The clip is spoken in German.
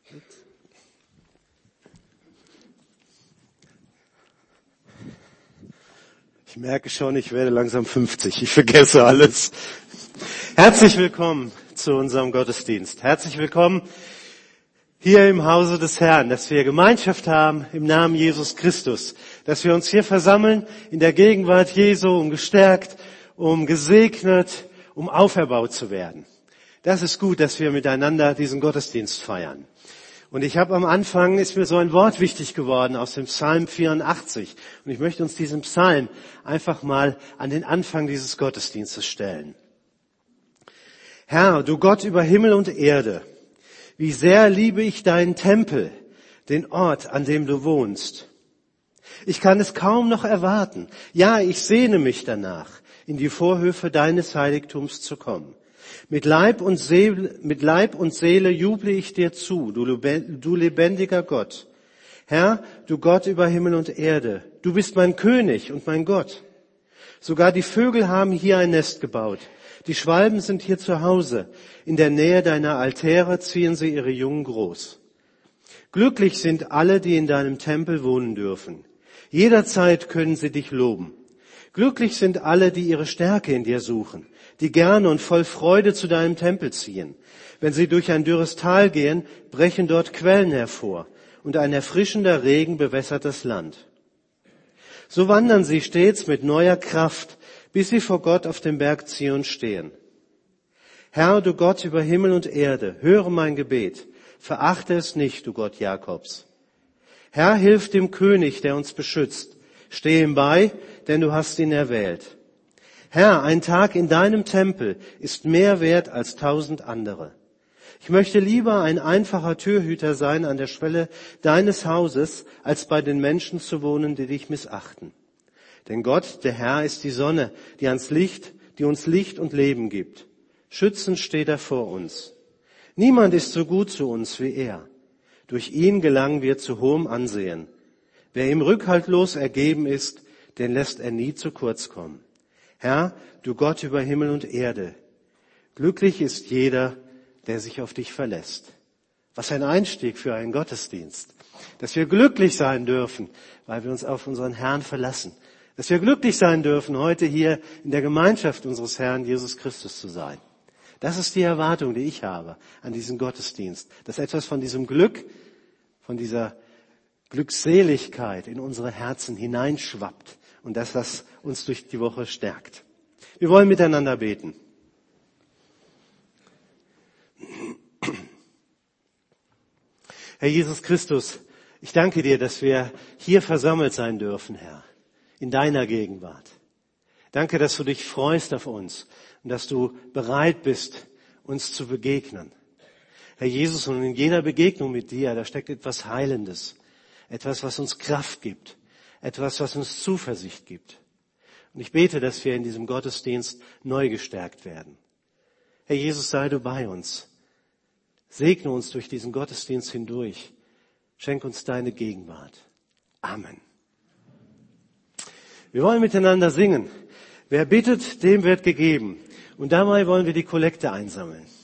Ich merke schon, ich werde langsam 50. Ich vergesse alles. Herzlich willkommen zu unserem Gottesdienst. Herzlich willkommen hier im Hause des Herrn, dass wir Gemeinschaft haben im Namen Jesus Christus. Dass wir uns hier versammeln in der Gegenwart Jesu, um gestärkt, um gesegnet, um auferbaut zu werden. Das ist gut, dass wir miteinander diesen Gottesdienst feiern. Und ich habe am Anfang, ist mir so ein Wort wichtig geworden aus dem Psalm 84. Und ich möchte uns diesen Psalm einfach mal an den Anfang dieses Gottesdienstes stellen. Herr, du Gott über Himmel und Erde, wie sehr liebe ich deinen Tempel, den Ort, an dem du wohnst. Ich kann es kaum noch erwarten. Ja, ich sehne mich danach, in die Vorhöfe deines Heiligtums zu kommen. Mit Leib und Seele juble ich dir zu, du lebendiger Gott. Herr, du Gott über Himmel und Erde, du bist mein König und mein Gott. Sogar die Vögel haben hier ein Nest gebaut. Die Schwalben sind hier zu Hause. In der Nähe deiner Altäre ziehen sie ihre Jungen groß. Glücklich sind alle, die in deinem Tempel wohnen dürfen. Jederzeit können sie dich loben. Glücklich sind alle, die ihre Stärke in dir suchen, die gerne und voll Freude zu deinem Tempel ziehen. Wenn sie durch ein dürres Tal gehen, brechen dort Quellen hervor und ein erfrischender Regen bewässert das Land. So wandern sie stets mit neuer Kraft, bis sie vor Gott auf dem Berg Zion stehen. Herr, du Gott über Himmel und Erde, höre mein Gebet, verachte es nicht, du Gott Jakobs. Herr, hilf dem König, der uns beschützt. Steh ihm bei, denn du hast ihn erwählt. Herr, ein Tag in deinem Tempel ist mehr wert als 1000 andere. Ich möchte lieber ein einfacher Türhüter sein an der Schwelle deines Hauses, als bei den Menschen zu wohnen, die dich missachten. Denn Gott, der Herr, ist die Sonne, die uns Licht und Leben gibt. Schützend steht er vor uns. Niemand ist so gut zu uns wie er. Durch ihn gelangen wir zu hohem Ansehen. Wer ihm rückhaltlos ergeben ist, den lässt er nie zu kurz kommen. Herr, du Gott über Himmel und Erde, glücklich ist jeder, der sich auf dich verlässt. Was ein Einstieg für einen Gottesdienst. Dass wir glücklich sein dürfen, weil wir uns auf unseren Herrn verlassen. Dass wir glücklich sein dürfen, heute hier in der Gemeinschaft unseres Herrn Jesus Christus zu sein. Das ist die Erwartung, die ich habe an diesen Gottesdienst. Dass etwas von diesem Glück, von dieser Glückseligkeit in unsere Herzen hineinschwappt und dass das uns durch die Woche stärkt. Wir wollen miteinander beten. Herr Jesus Christus, ich danke dir, dass wir hier versammelt sein dürfen, Herr, in deiner Gegenwart. Danke, dass du dich freust auf uns und dass du bereit bist, uns zu begegnen. Herr Jesus, und in jeder Begegnung mit dir, da steckt etwas Heilendes. Etwas, was uns Kraft gibt. Etwas, was uns Zuversicht gibt. Und ich bete, dass wir in diesem Gottesdienst neu gestärkt werden. Herr Jesus, sei du bei uns. Segne uns durch diesen Gottesdienst hindurch. Schenk uns deine Gegenwart. Amen. Wir wollen miteinander singen. Wer bittet, dem wird gegeben. Und dabei wollen wir die Kollekte einsammeln.